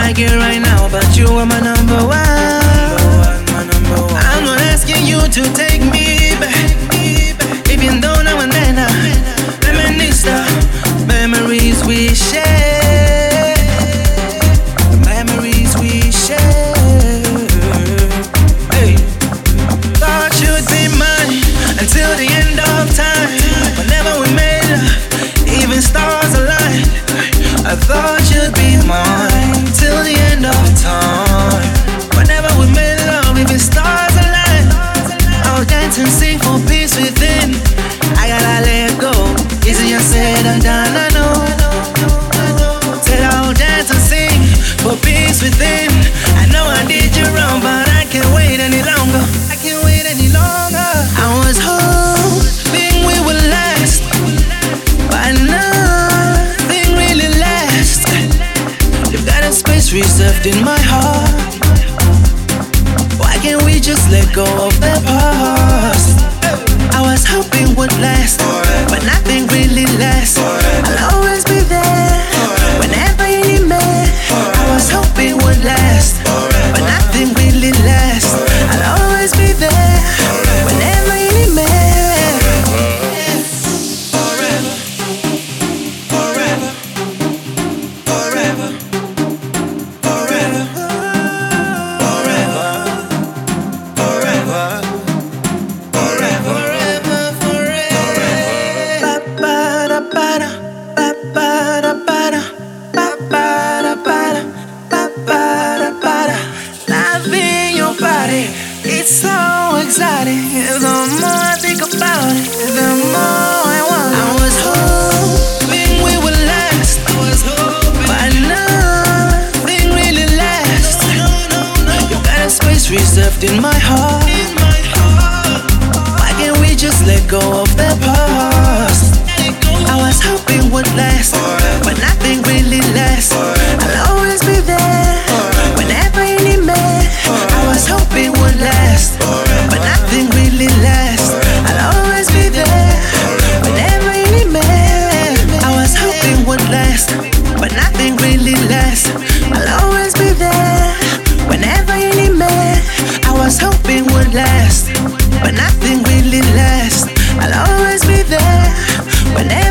like it right now, but you are my number one. I'm not asking you to take me back, even though now and then I reminisce the memories we share. The memories we share. Hey, thought you'd be mine until the end of time. Whenever we made love, even stars aligned. I thought you'd be mine till the end of time. Whenever we made love, even stars aligned. I'll dance and sing for peace within. I gotta let go, easier said than done, I know. Said I'll dance and sing for peace within. I know I did you wrong, but I can't wait any longer. I can't wait any longer. I was hoping we would last, but nothing really lasts. You've got a space reserved in my heart. Why can't we just let go of the past? I was hoping would last, but nothing really lasts. I'll always be there whenever you need me. I was hoping would last, but nothing really lasts. I'll always be there whenever you need me. Forever, forever, forever, forever, forever, forever, forever. Ba-ba-da-ba-da, ba-ba-da-ba-da, ba-ba-da-ba-da, ba-ba-da-ba-da. Loving your body, it's so exciting. The more I think about it, the more I want it. I was hoping we would last, but nothing really lasts. You got a space reserved in my heart. Why can't we just let go of the past? I was hoping would last, but nothing really lasts. I'll always be there whenever you need me. I was hoping would last, but nothing really lasts. I'll always be there whenever you need me. I was hoping would last, but nothing really lasts. I'll always be there whenever you need me. I was hoping would last, but nothing really lasts. I'll always be there whenever